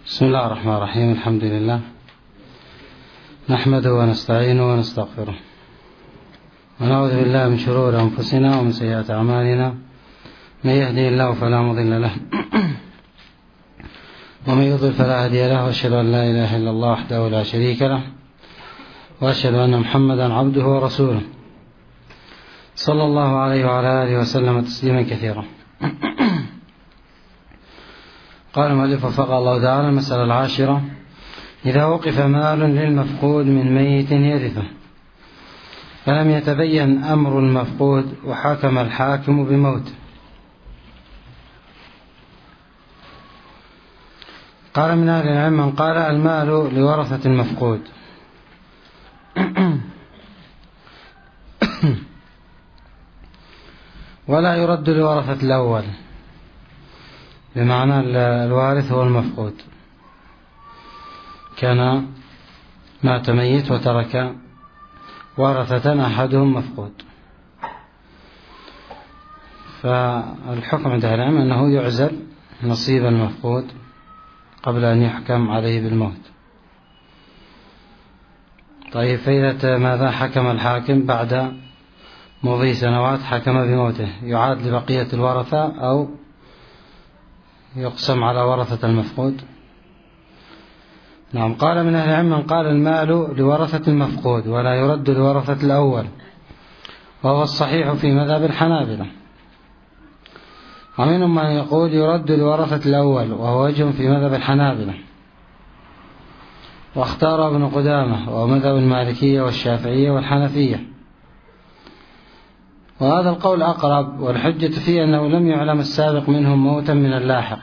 بسم الله الرحمن الرحيم. الحمد لله نحمده ونستعينه ونستغفره ونعوذ بالله من شرور أنفسنا ومن سيئات أعمالنا. من يهدي الله فلا مضل له ومن يضلل فلا هادي له، وأشهد أن لا إله إلا الله وحده لا شريك له، وأشهد أن محمدا عبده ورسوله صلى الله عليه وعلى آله وسلم تسليما كثيرا. قال المؤلف وفقه الله تعالى: المسألة العاشرة: إذا وقف مال للمفقود من ميت يرثه فلم يتبين أمر المفقود وحكم الحاكم بموته. قال من أهل العلم من قال المال لورثة المفقود ولا يرد لورثة الأول، بمعنى الوارث هو المفقود، كان مات ميت وترك ورثة أحدهم مفقود، فالحكم عند أهل العلم أنه يعزل نصيب المفقود قبل أن يحكم عليه بالموت. طيب، فإذا ماذا حكم الحاكم بعد مضي سنوات؟ حكم بموته، يعاد لبقية الورثة أو يقسم على ورثة المفقود؟ نعم. قال من أهل العلم من قال المال لورثة المفقود ولا يرد لورثة الأول، وهو الصحيح في مذهب الحنابلة. ومنهم من يقول يرد لورثة الأول، وهو وجه في مذهب الحنابلة، واختار ابن قدامة ومذهب المالكية والشافعية والحنفية، وهذا القول أقرب، والحجة فيه أنه لم يعلم السابق منهم موتا من اللاحق،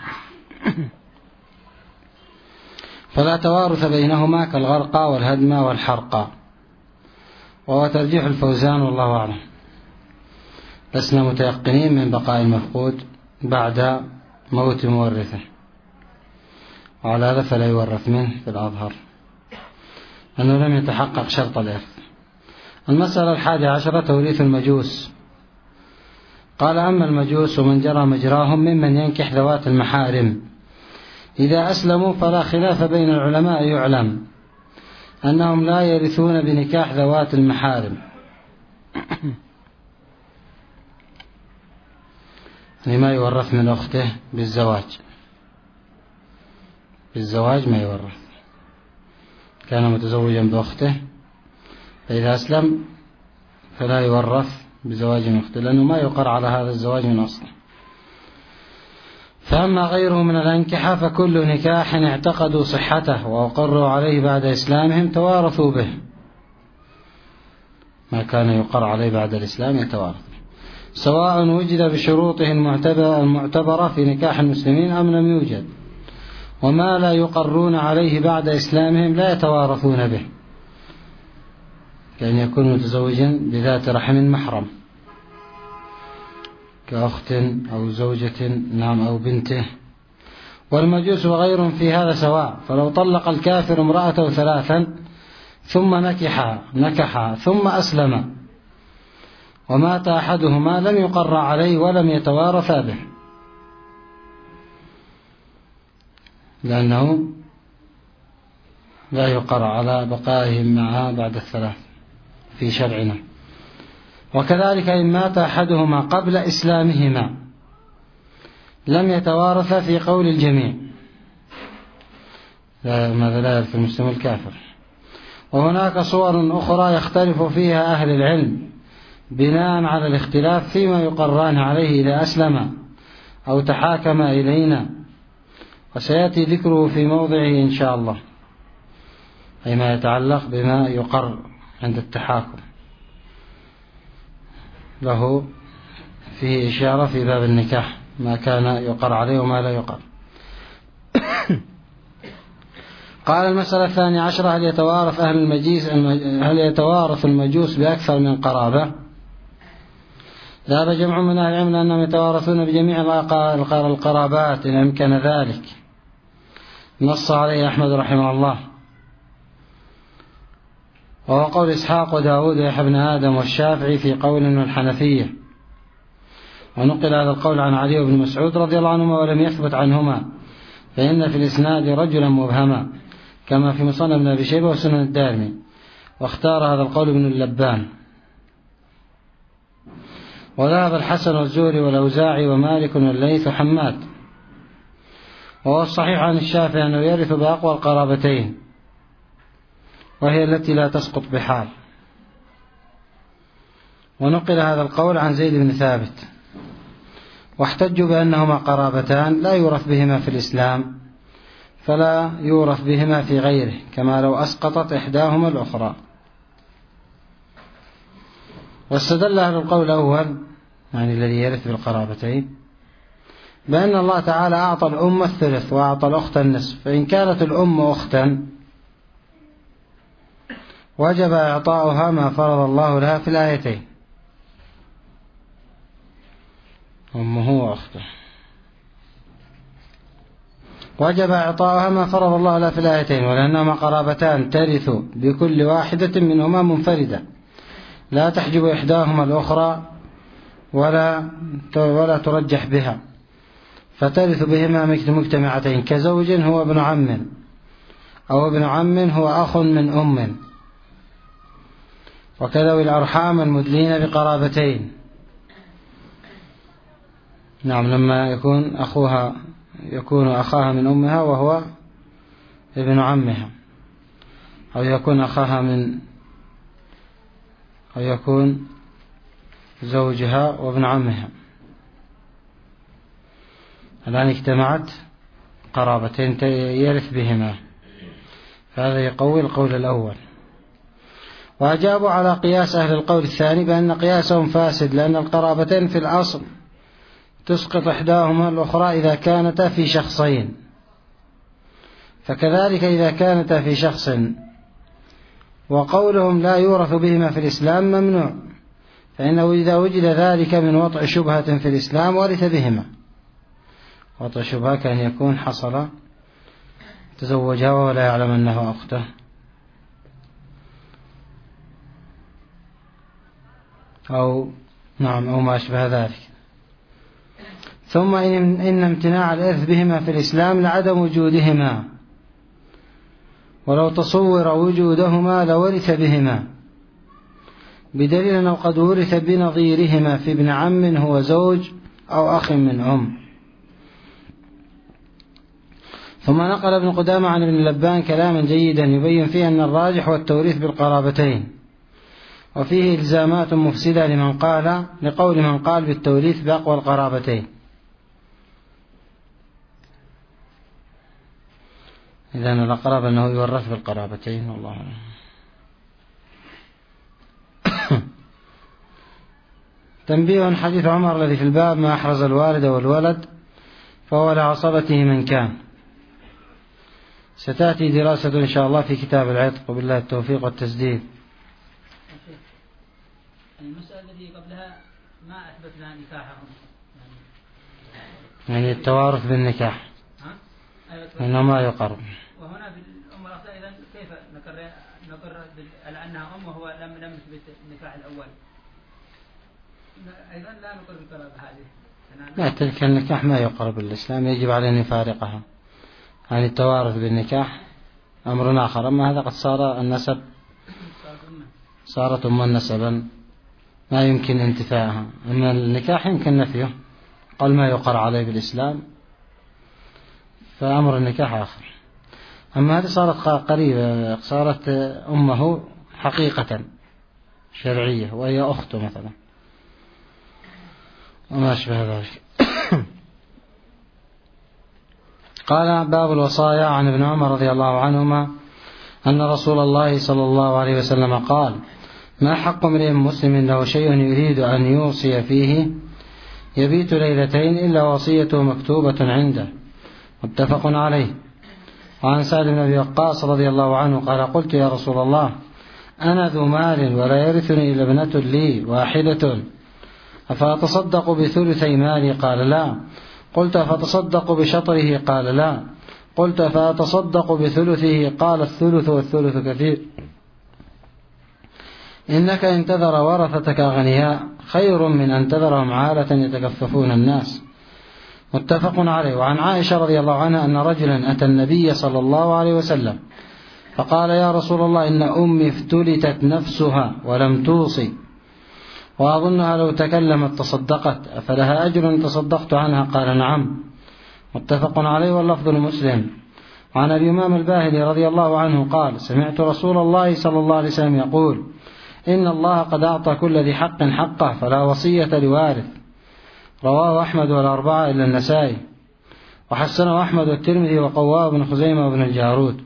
فلا توارث بينهما كالغرقى والهدمى والحرقى، وهو ترجيح الفوزان والله أعلم. لسنا متيقنين من بقاء المفقود بعد موت مورثه، وعلى هذا فلا يورث منه في الأظهر أنه لم يتحقق شرط الإرث. المسألة 11: توريث المجوس. قال: أما المجوس ومن جرى مجراهم ممن ينكح ذوات المحارم إذا أسلموا فلا خلاف بين العلماء يعلم أنهم لا يرثون بنكاح ذوات المحارم، ما يورث من أخته بالزواج ما يورث، كان متزوجا بأخته، فإذا أسلم فلا يورث بزواج من أخته، لأنه ما يقر على هذا الزواج من أصله. فأما غيره من الأنكحة فكل نكاح اعتقدوا صحته وأقروا عليه بعد إسلامهم توارثوا به، ما كان يقر عليه بعد الإسلام يتوارث، سواء وجد بشروطه المعتبرة في نكاح المسلمين أم لم يوجد. وما لا يقرون عليه بعد إسلامهم لا يتوارثون به، كأن يكون متزوجا بذات رحم محرم كأخت أو زوجة نعم أو بنته. والمجوس وغيرهم في هذا سواء، فلو طلق الكافر امرأته 3 ثم نكحها ثم أسلم ومات أحدهما لم يقر عليه ولم يتوارث به، لأنه لا يقر على بقائهم معها بعد 3 في شرعنا. وكذلك إن مات أحدهما قبل إسلامهما لم يتوارث في قول الجميع، ماذا لا يرث المسلم الكافر. وهناك صور أخرى يختلف فيها أهل العلم بناء على الاختلاف فيما يقران عليه إذا أسلم أو تحاكم إلينا، وسيأتي ذكره في موضعه إن شاء الله، أي ما يتعلق بما يقر عند التحاكم، له فيه إشارة في باب النكاح ما كان يقر عليه وما لا يقر. قال: المسألة 12: هل يتوارث المجوس بأكثر من قرابة؟ ذهب جمع من أهل العلم أنهم يتوارثون بجميع القرابات إن أمكن ذلك، نص عليه أحمد رحمه الله، وهو قول إسحاق وداود ويحيى بن آدم والشافعي في قول من الحنفية. ونقل هذا القول عن علي بن مسعود رضي الله عنهما ولم يثبت عنهما فإن في الإسناد رجلا مبهما كما في مصنف ابن أبي شيبة وسنن الدارمي، واختار هذا القول ابن اللبان. وذهب الحسن والزهري والأوزاعي ومالك والليث وحماد. وهو الصحيح عن الشافعي أنه يرث بأقوى القرابتين، وهي التي لا تسقط بحال. ونقل هذا القول عن زيد بن ثابت، واحتجوا بأنهما قرابتان لا يورث بهما في الإسلام، فلا يورث بهما في غيره، كما لو أسقطت إحداهما الأخرى. واستدل أهل القول الأول، يعني الذي يرث بالقرابتين، بأن الله تعالى أعطى الأم الثلث وأعطى الأخت النصف، فإن كانت الأم أختا وجب إعطاؤها ما فرض الله لها في الآيتين، أمه وأخته، وجب إعطاؤها ما فرض الله لها في الآيتين، ولأنهما قرابتان ترث بكل واحدة منهما منفردة، لا تحجب إحداهما الأخرى ولا ترجح بها، فترث بهما مجتمعتين، كزوج هو ابن عم، أو ابن عم هو أخ من أم، وكذوي الأرحام المدلين بقرابتين. نعم، لما يكون أخاها من أمها وهو ابن عمها، أو يكون زوجها وابن عمها. الآن اجتمعت قرابتين يرث بهما، فهذا يقوي القول الأول. وأجابوا على قياس أهل القول الثاني بأن قياسهم فاسد، لأن القرابتين في الأصل تسقط إحداهما الأخرى إذا كانتا في شخصين، فكذلك إذا كانتا في شخص. وقولهم لا يورث بهما في الإسلام ممنوع، فإنه إذا وجد ذلك من وطء شبهة في الإسلام ورث بهما. وطء شبهة كان يكون حصل تزوجها ولا يعلم أنه أخته، أو ما أشبه ذلك. ثم إن امتناع الإرث بهما في الإسلام لعدم وجودهما، ولو تصور وجودهما لورث بهما، بدليل أنه قد ورث بنظيرهما في ابن عم هو زوج أو أخ من أم. ثم نقل ابن قدامة عن ابن لبان كلاما جيدا يبين فيه أن الراجح هو التوريث بالقرابتين، وفيه إلزامات مفسدة لقول من قال بالتوريث بأقوى القرابتين. إذن الأقرب أنه يورث بالقرابتين، والله أعلم. تنبيه: حديث عمر الذي في الباب ما أحرز الوالد والولد فهو لعصبته من كان. ستأتي دراسة إن شاء الله في كتاب العتق، وبالله التوفيق والتسديد. المسألة التي قبلها ما أثبتنا نكاحهم، يعني التوارث بالنكاح إنه ما يقر. وهنا في الأم والأخت إذن كيف نقر على أنها أم وهو لم نثبت النكاح الأول؟ أيضا لا نقر بالقرابة هذه. لا، تلك النكاح ما يقر بالإسلام، يجب عليه أن يفارقها. يعني التوارث بالنكاح أمر آخر، أما هذا قد صار النسب، صارت أم نسبا ما يمكن انتفاعها. أما النكاح يمكن نفيه، قال ما يقر عليه بالإسلام، فأمر النكاح آخر. أما هذه صارت قريبة، صارت أمه حقيقة شرعية، وهي أخته مثلا، وما أشبه ذلك. قال: باب الوصايا. عن ابن عمر رضي الله عنهما أن رسول الله صلى الله عليه وسلم قال: ما حق امرئ مسلم له شيء يريد أن يوصي فيه يبيت ليلتين إلا وصيته مكتوبة عنده، متفق عليه. وعن سعد بن أبي وقاص رضي الله عنه قال: قلت يا رسول الله أنا ذو مال ولا يرثني إلا ابنة لي واحدة، أفأتصدق بثلثي مالي؟ قال: لا. قلت: أفتصدق بشطره؟ قال: لا. قلت: أفأتصدق بثلثه؟ قال: الثلث والثلث كثير. إنك إن تذر ورثتك أغنياء خير من أن تذرهم عالة يتكففون الناس. متفق عليه. وعن عائشة رضي الله عنها أن رجلا أتى النبي صلى الله عليه وسلم فقال: يا رسول الله، إن أمي افتلتت نفسها ولم توصي، وأظنها لو تكلمت تصدقت، أفلها أجر إن تصدقت عنها؟ قال: نعم. متفق عليه واللفظ لمسلم. وعن أبي أمامة الباهلي رضي الله عنه قال: سمعت رسول الله صلى الله عليه وسلم يقول: إن الله قد أعطى كل ذي حق حقه فلا وصية لوارث. رواه أحمد والأربعة إلا النسائي، وحسنه أحمد والترمذي وقواه ابن خزيمة وابن الجارود.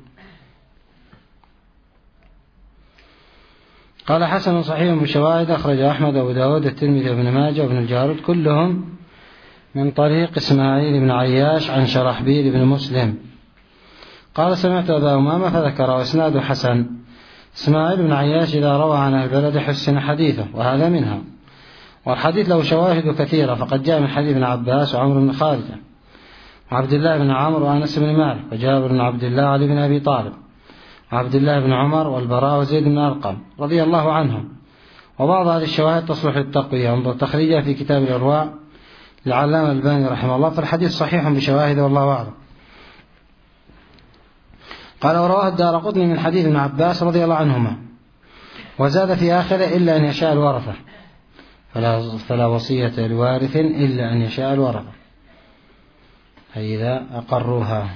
قال: حسن صحيح بشواهد، أخرج أحمد وأبو داود الترمذي وابن ماجه وابن الجارود كلهم من طريق إسماعيل بن عياش عن شرحبيل بن مسلم. قال: سمعت أبا أمامة فذكر، وإسناده حسن. إسماعيل بن عياش إذا روى عن البلد حسن حديثه، وهذا منها. والحديث له شواهد كثيرة، فقد جاء من حديث ابن عباس وعمر بن خالد وعبد الله بن عمرو وأنس بن مالك وجابر بن عبد الله وعلي بن أبي طالب وعبد الله بن عمر والبراء وزيد بن أرقم رضي الله عنهم. وبعض هذه الشواهد تصلح للتقوية، انظر تخريجها في كتاب الإرواء للعلامة الباني رحمه الله، فالحديث صحيح بشواهد والله أعلم. قال: ورواه الدارقطني من حديث ابن عباس رضي الله عنهما، وزاد في آخره: إلا أن يشاء الورثة، فلا وصية لوارث إلا أن يشاء الورثة، أي إذا أقروها.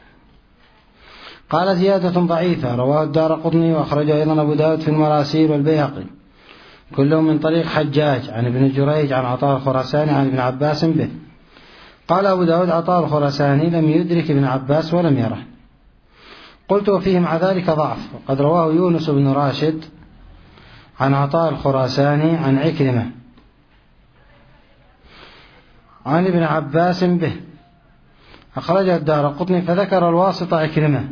قال: زيادة ضعيفة، رواه الدارقطني وأخرجه أيضا أبو داود في المراسيل والبيهقي كلهم من طريق حجاج عن ابن جريج عن عطاء الخراساني عن ابن عباس به. قال أبو داود: عطاء الخراساني لم يدرك ابن عباس ولم يره. قلت: وفيه مع ذلك ضعف، وقد رواه يونس بن راشد عن عطاء الخراساني عن عكرمة عن ابن عباس به، أخرجه الدارقطني فذكر الواسطة عكرمة،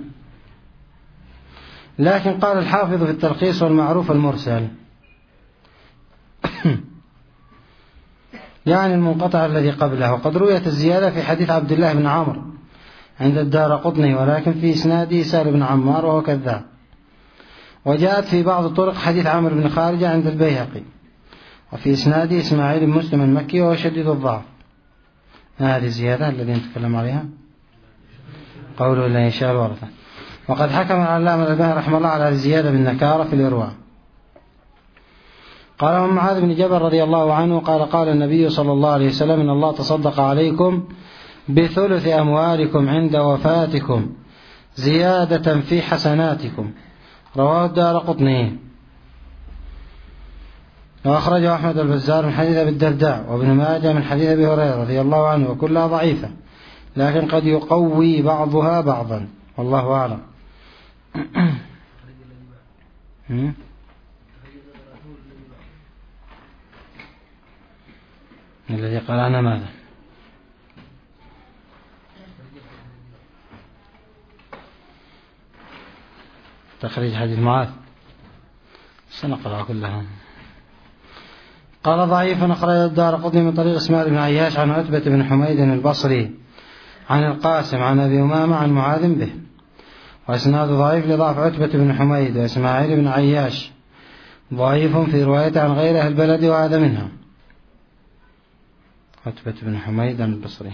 لكن قال الحافظ في التلخيص والمعروف المرسل يعني المنقطع الذي قبله. وقد رويت الزيادة في حديث عبد الله بن عمرو عند الدارقطني، ولكن في إسناده سهل بن عمار وهو كذاب. وجاءت في بعض طرق حديث عمرو بن خارجة عند البيهقي، وفي إسناده إسماعيل بن مسلم المكي وهو شديد الضعف. هذه الزيادة التي نتكلم عليها قوله لا يشاء الورثة. وقد حكم العلامة الألباني رحمه الله على الزيادة بالنكارة في الإرواء. قال: عن معاذ بن جبل رضي الله عنه قال: قال النبي صلى الله عليه وسلم: إن الله تصدق عليكم بثلث أموالكم عند وفاتكم زيادة في حسناتكم. رواه الدارقطني، وأخرجه أحمد البزار من حديث أبي الدرداء وابن ماجه من حديث أبي هريرة رضي الله عنه، وكلها ضعيفة، لكن قد يقوي بعضها بعضا، والله أعلم. الذي قرأنا ماذا؟ تخريج حديث معاذ، سنقرأ كلها. قال: ضعيف، أخرج الدارقطني من طريق إسماعيل بن عياش عن عتبة بن حميد البصري عن القاسم عن أبي أمامة عن معاذ به، وإسناد ضعيف لضعف عتبة بن حميد. وإسماعيل بن عياش ضعيف في روايته عن غير أهل البلد، وهذا منها. عتبة بن حميد البصري.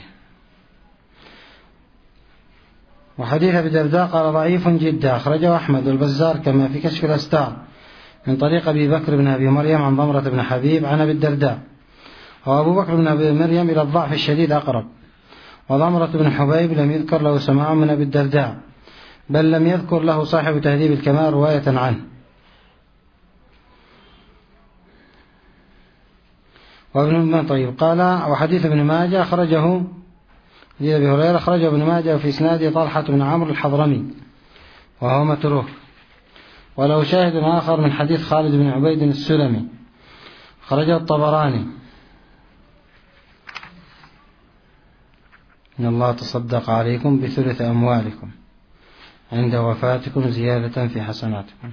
وحديث أبي الدرداء قال: ضعيف جدا، أخرجه أحمد والبزار كما في كشف الأستار من طريق أبي بكر بن أبي مريم عن ضمرة بن حبيب عن أبي الدرداء. وأبو بكر بن أبي مريم إلى الضعف الشديد أقرب، وضمرة بن حبيب لم يذكر له سماع من أبي الدرداء، بل لم يذكر له صاحب تهذيب الكمال رواية عنه. وابن طيب قال: وحديث ابن ماجه أخرجه حديث أبي هريرة أخرجه ابن ماجه في إسناده طلحة بن عمرو الحضرمي وهو متروك، ولو شاهد آخر من حديث خالد بن عبيد السلمي أخرجه الطبراني: إن الله تصدق عليكم بثلث أموالكم عند وفاتكم زيادة في حسناتكم.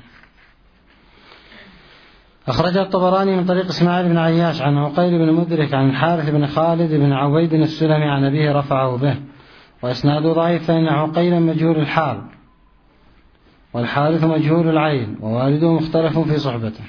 أخرجه الطبراني من طريق إسماعيل بن عياش عن عقيل بن مدرك عن الحارث بن خالد بن عبيد السلمي عن أبيه رفعه به، وإسناده ضعيف، فإن عقيلا مجهول الحال والحارث مجهول العين، ووالده مختلف في صحبته.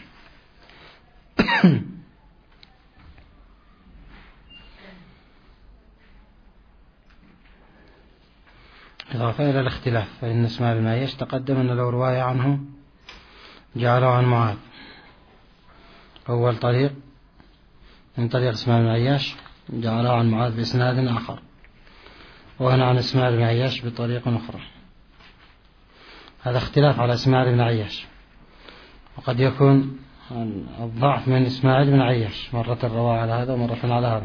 إضافة إلى الاختلاف، فإن إسماعيل بن عياش تقدم أن له رواية عنه جعله عن معاذ. أول طريق من طريق إسماعيل بن عياش جعله عن معاذ بإسناد آخر، وهنا عن إسماعيل بن عياش بطريق أخرى. هذا اختلاف على إسماعيل بن عياش، وقد يكون الضعف من إسماعيل بن عياش، مرة رواه على هذا ومرة على هذا.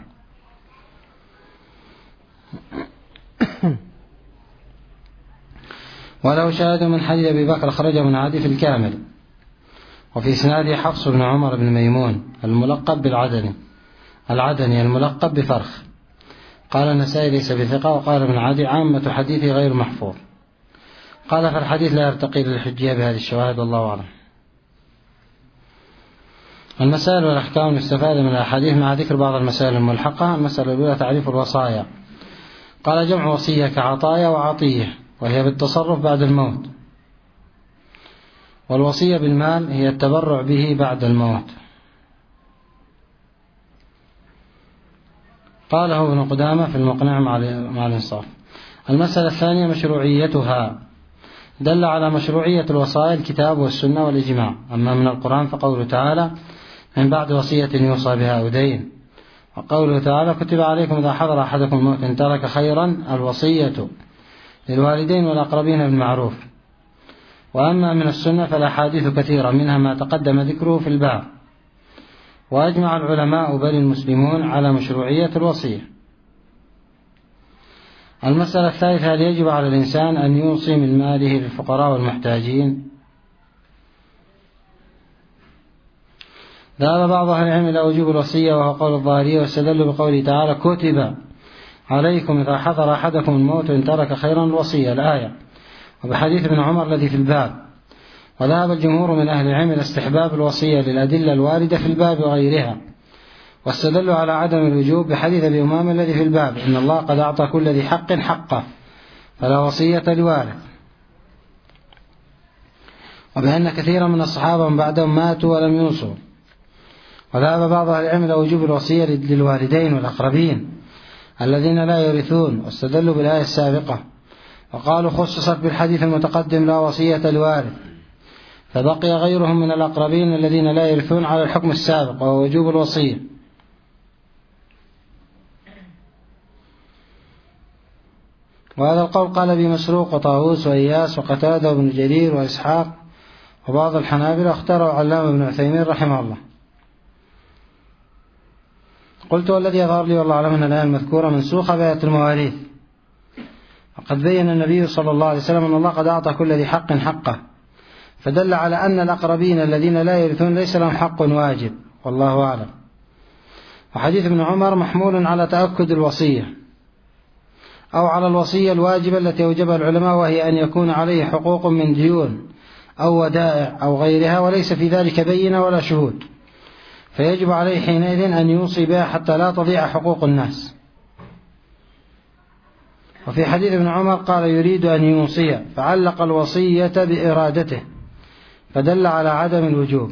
ولو شاهد من حديث أبي بكر خرج من عدي في الكامل، وفي إسناده حفص بن عمر بن ميمون الملقب بالعدني الملقب بفرخ. قال النسائي ليس بثقة، وقال ابن عدي عامة حديثه غير محفوظ. قال فالحديث لا يرتقي للحجية بهذه الشواهد، والله أعلم. المسائل والأحكام المستفادة من الأحاديث مع ذكر بعض المسائل الملحقة. المسألة الأولى تعريف الوصايا. قال جمع وصية كعطايا وعطية، وهي بالتصرف بعد الموت. والوصية بالمال هي التبرع به بعد الموت. قاله ابن قدامة في المقنع مع الإنصاف. المسألة الثانية مشروعيتها. دل على مشروعية الوصايا الكتاب والسنة والإجماع. أما من القرآن فقوله تعالى من بعد وصية يوصى بها أو دين، وقوله تعالى كتب عليكم إذا حضر أحدكم الموت إن ترك خيرا الوصية للوالدين والأقربين بالمعروف. وأما من السنة فالأحاديث كثيرة، منها ما تقدم ذكره في الباب. وأجمع العلماء بل المسلمون على مشروعية الوصية. المسألة الثالثة هل يجب على الإنسان أن يوصي من ماله للفقراء والمحتاجين؟ ذهب بعض أهل العلم إلى وجوب الوصية، وهو قول الظاهرية، واستدلوا بقوله تعالى كتب عليكم إذا حضر أحدكم الموت إن ترك خيرا الوصية الآية، وبحديث ابن عمر الذي في الباب. وذهب الجمهور من أهل العلم إلى استحباب الوصية للأدلة الواردة في الباب وغيرها، واستدلوا على عدم الوجوب بحديث أبي أمامة الذي في الباب إن الله قد أعطى كل ذي حق حقه فلا وصية لوارث، وبأن كثيرا من الصحابة من بعدهم ماتوا ولم يوصوا. وذهب بعض أهل العلم إلى وجوب الوصية للوالدين والأقربين الذين لا يرثون، واستدلوا بالآية السابقة وقالوا خصصت بالحديث المتقدم لا وصية لوارث، فبقي غيرهم من الأقربين الذين لا يرثون على الحكم السابق وهو وجوب الوصية. وهذا القول قال به مسروق وطاووس وإياس وقتادة وابن جرير وإسحاق وبعض الحنابلة، واختاره علامة ابن عثيمين رحمه الله. قلت والذي يظهر لي والله أعلم أن الآية المذكورة منسوخة بآية المواريث، وقد بين النبي صلى الله عليه وسلم أن الله قد أعطى كل ذي حق حقه، فدل على أن الأقربين الذين لا يرثون ليس لهم حق واجب، والله أعلم. وحديث ابن عمر محمول على تأكد الوصية أو على الوصية الواجبة التي أوجبها العلماء، وهي أن يكون عليه حقوق من ديون أو ودائع أو غيرها، وليس في ذلك بينة ولا شهود، فيجب عليه حينئذ أن يوصي بها حتى لا تضيع حقوق الناس. وفي حديث ابن عمر قال يريد أن يوصي، فعلق الوصية بإرادته، فدل على عدم الوجوب.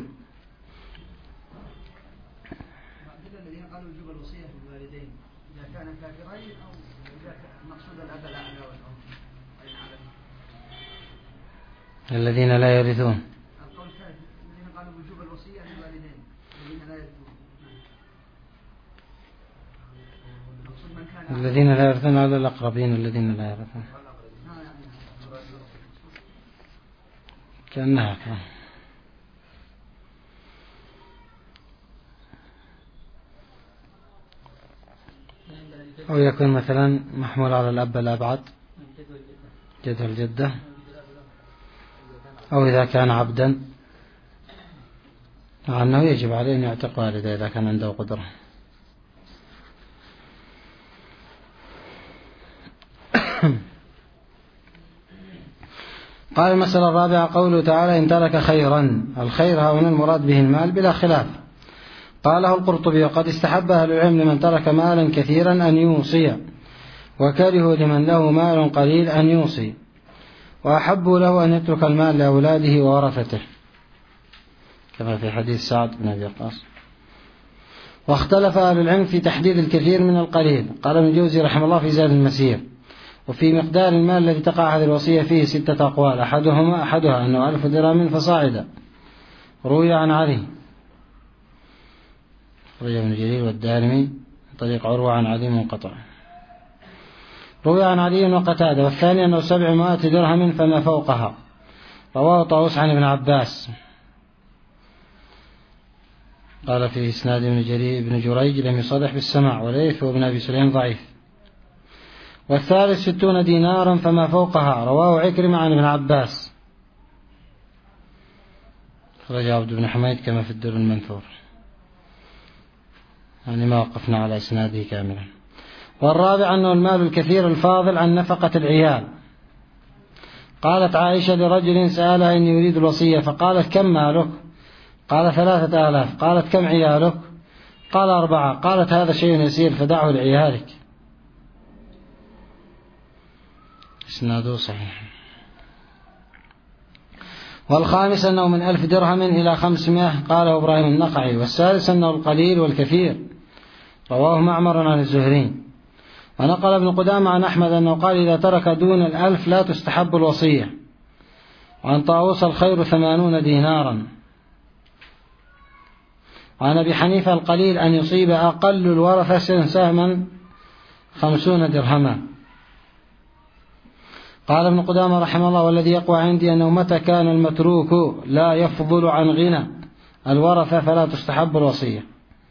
الذين قالوا وجوب الوصية بالوالدين إذا كان كافرين أو إذا مقصود الأب الأعلى والأم، الذين لا يرثون. القول الثالث الذين قالوا وجوب الوصية للوالدين الذين لا يرثون، الذين لا يرثون على الأقربين الذين لا يرثون، كأنها أو يكون مثلا محمول على الأب الأبعد جد الجدة، أو إذا كان عبدا مع أنه يجب عليه أن يعتق والده إذا كان عنده قدرة. قال المسألة الرابعة قوله تعالى إن ترك خيرا، الخير هنا المراد به المال بلا خلاف. قاله القرطبي وقد استحب أهل العلم لمن ترك مالا كثيرا أن يوصي، وكرهوا لمن له مال قليل أن يوصي، وأحبوا له أن يترك المال لأولاده وورثته، كما في حديث سعد بن أبي وقاص. واختلف أهل العلم في تحديد الكثير من القليل. قال ابن الجوزي رحمه الله في زاد المسير وفي مقدار المال الذي تقع هذه الوصية فيه 6 أقوال، أحدها أنه 1000 درهم فصاعدا. روي عن علي، روي ابن جرير والدارمي طريق عروة عن علي منقطع. روي عن علي وقتادة. والثاني أنه 700 درهم فما فوقها. رواه طاووس عن ابن عباس. قال في إسناد ابن جريج لم يصرح بالسماع، وليث وابن أبي سليم ضعيف. والثالث 60 دينارا فما فوقها. رواه عكرمة عن ابن عباس. رجع عبد بن حميد كما في الدر المنثور، يعني ما وقفنا على إسناده كاملا. والرابع أنه المال الكثير الفاضل عن نفقة العيال. قالت عائشة لرجل سألها إني يريد الوصية، فقالت كم مالك؟ قال 3000. قالت كم عيالك؟ قال 4. قالت هذا شيء يسير فدعه لعيالك. إسناده صحيح. والخامس أنه من 1000 درهم إلى 500، قاله إبراهيم النخعي. والسادس أنه القليل والكثير، رواه معمر عن الزهري. ونقل ابن قدامة عن أحمد أنه قال إذا ترك دون 1000 لا تستحب الوصية. وعن طاووس الخير 80 دينارا. وعن أبي حنيفة القليل أن يصيب أقل الورثة سهما 50 درهما. قال ابن قدامة رحمه الله والذي يقوى عندي أنه متى كان المتروك لا يفضل عن غنى الورثة فلا تستحب الوصية،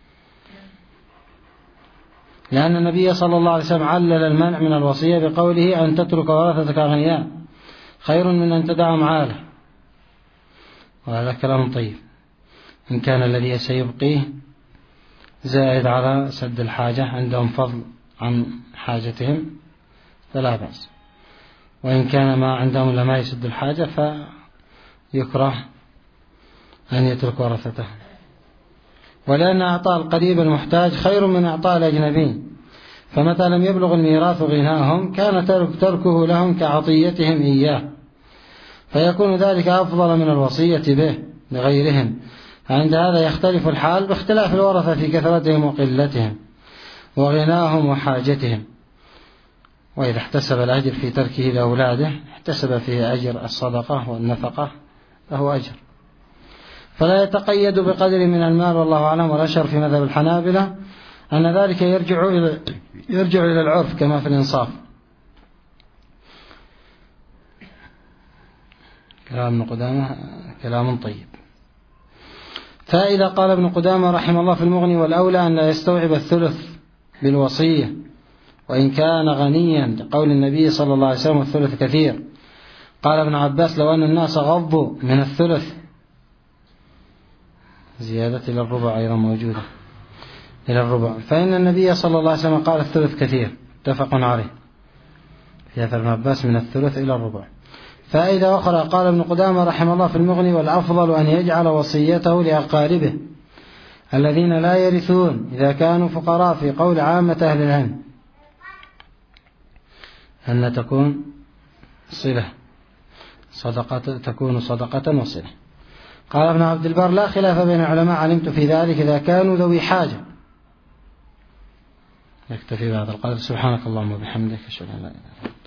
لأن النبي صلى الله عليه وسلم علل المنع من الوصية بقوله أن تترك ورثتك أغنياء خير من أن تدعهم عالة. وهذا كلام طيب، إن كان الذي سيبقيه زائد على سد الحاجة، عندهم فضل عن حاجتهم فلا بأس، وإن كان ما عندهم لما يسد الحاجة فيكره أن يترك ورثته. ولأن أعطاء القريب المحتاج خير من أعطاء الأجنبي، فمتى لم يبلغ الميراث غناهم كان تركه لهم كعطيتهم إياه، فيكون ذلك أفضل من الوصية به لغيرهم. عند هذا يختلف الحال باختلاف الورثة في كثرتهم وقلتهم وغناهم وحاجتهم. وإذا احتسب الأجر في تركه لأولاده احتسب فيه أجر الصدقة والنفقة فهو أجر، فلا يتقيد بقدر من المال. والله أعلم. والأشهر في مذهب الحنابلة أن ذلك يرجع إلى العرف كما في الإنصاف. كلام ابن قدامة كلام طيب. فإذا قال ابن قدامة رحمه الله في المغني والأولى أن لا يستوعب الثلث بالوصية وإن كان غنيا، لقول النبي صلى الله عليه وسلم الثلث كثير. قال ابن عباس لو أن الناس غضوا من الثلث، زيادة إلى الربع أيضا موجودة إلى الربع، فإن النبي صلى الله عليه وسلم قال الثلث كثير، اتفق عليه في أثر ابن عباس من الثلث إلى الربع. فإذا أخرى قال ابن قدامة رحمه الله في المغني والأفضل أن يجعل وصيته لأقاربه الذين لا يرثون إذا كانوا فقراء، في قول عامة أهل العلم أن تكون صلة صدقة، تكون صدقة وصلة. قال ابن عبد البر لا خلاف بين العلماء علمت في ذلك إذا كانوا ذوي حاجة. يكتفي بهذا القدر. سبحانك اللهم وبحمدك أشهد أن لا إله إلا أنت.